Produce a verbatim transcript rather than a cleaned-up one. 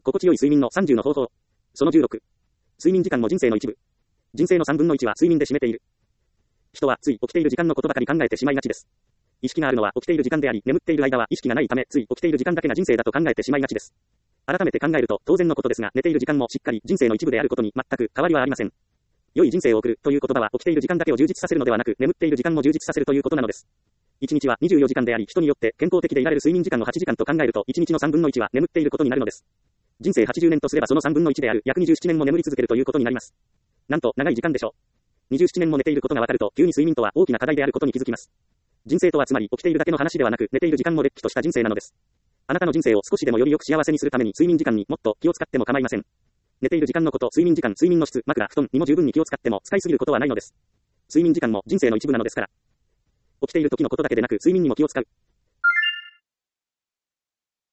心地よい睡眠のさんじゅうの方法。そのじゅうろく。睡眠時間も人生の一部。人生のさんぶんのいちは睡眠で占めている。人はつい起きている時間のことばかり考えてしまいがちです。意識があるのは起きている時間であり、眠っている間は意識がないため、つい起きている時間だけが人生だと考えてしまいがちです。改めて考えると当然のことですが、寝ている時間もしっかり人生の一部であることに全く変わりはありません。良い人生を送るという言葉は起きている時間だけを充実させるのではなく、眠っている時間も充実させるということなのです。いちにちはにじゅうよじかんであり、人によって健康的でいられる睡眠時間のはちじかんと考えると、いちにちのさんぶんのいちは眠っていることになるのです。人生はちじゅうねんとすればそのさんぶんのいちである約にじゅうななねんも眠り続けるということになります。なんと長い時間でしょう。にじゅうななねんも寝ていることがわかると、急に睡眠とは大きな課題であることに気づきます。人生とはつまり起きているだけの話ではなく、寝ている時間もれっきとした人生なのです。あなたの人生を少しでもよりよく幸せにするために睡眠時間にもっと気を使っても構いません。寝ている時間のこと、睡眠時間、睡眠の質、枕、布団にも十分に気を使っても使いすぎることはないのです。睡眠時間も人生の一部なのですから。起きている時のことだけでなく睡眠にも気を使う。